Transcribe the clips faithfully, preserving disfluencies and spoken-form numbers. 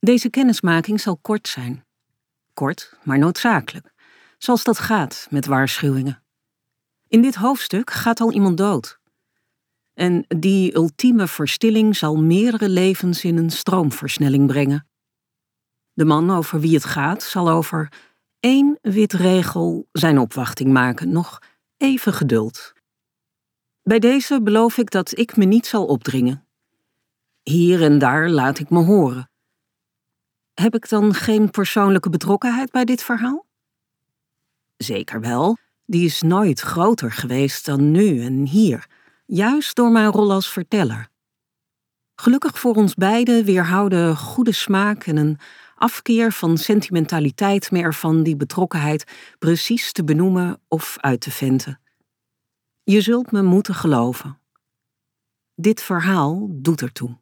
Deze kennismaking zal kort zijn. Kort, maar noodzakelijk. Zoals dat gaat met waarschuwingen. In dit hoofdstuk gaat al iemand dood. En die ultieme verstilling zal meerdere levens in een stroomversnelling brengen. De man over wie het gaat zal over één wit regel zijn opwachting maken. Nog even geduld. Bij deze beloof ik dat ik me niet zal opdringen. Hier en daar laat ik me horen. Heb ik dan geen persoonlijke betrokkenheid bij dit verhaal? Zeker wel, die is nooit groter geweest dan nu en hier, juist door mijn rol als verteller. Gelukkig voor ons beiden weerhouden goede smaak en een afkeer van sentimentaliteit me ervan die betrokkenheid precies te benoemen of uit te venten. Je zult me moeten geloven. Dit verhaal doet ertoe.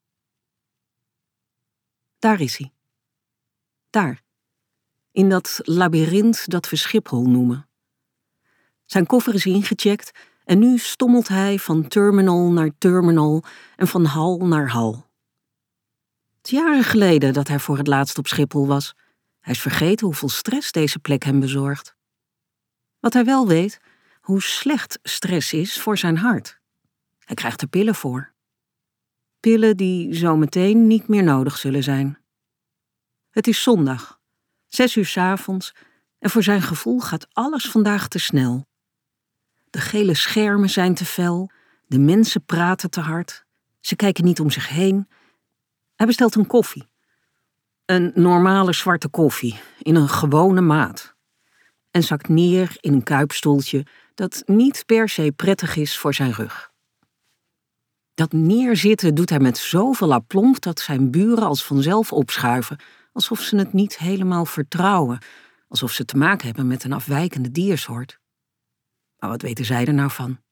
Daar is hij. Daar. In dat labyrint dat we Schiphol noemen. Zijn koffer is ingecheckt en nu stommelt hij van terminal naar terminal en van hal naar hal. Het is jaren geleden dat hij voor het laatst op Schiphol was. Hij is vergeten hoeveel stress deze plek hem bezorgt. Wat hij wel weet, hoe slecht stress is voor zijn hart. Hij krijgt er pillen voor. Pillen die zometeen niet meer nodig zullen zijn. Het is zondag, zes uur 's avonds, en voor zijn gevoel gaat alles vandaag te snel. De gele schermen zijn te fel, de mensen praten te hard, ze kijken niet om zich heen. Hij bestelt een koffie. Een normale zwarte koffie, in een gewone maat. En zakt neer in een kuipstoeltje dat niet per se prettig is voor zijn rug. Dat neerzitten doet hij met zoveel aplomb dat zijn buren als vanzelf opschuiven, alsof ze het niet helemaal vertrouwen, alsof ze te maken hebben met een afwijkende diersoort. Maar wat weten zij er nou van?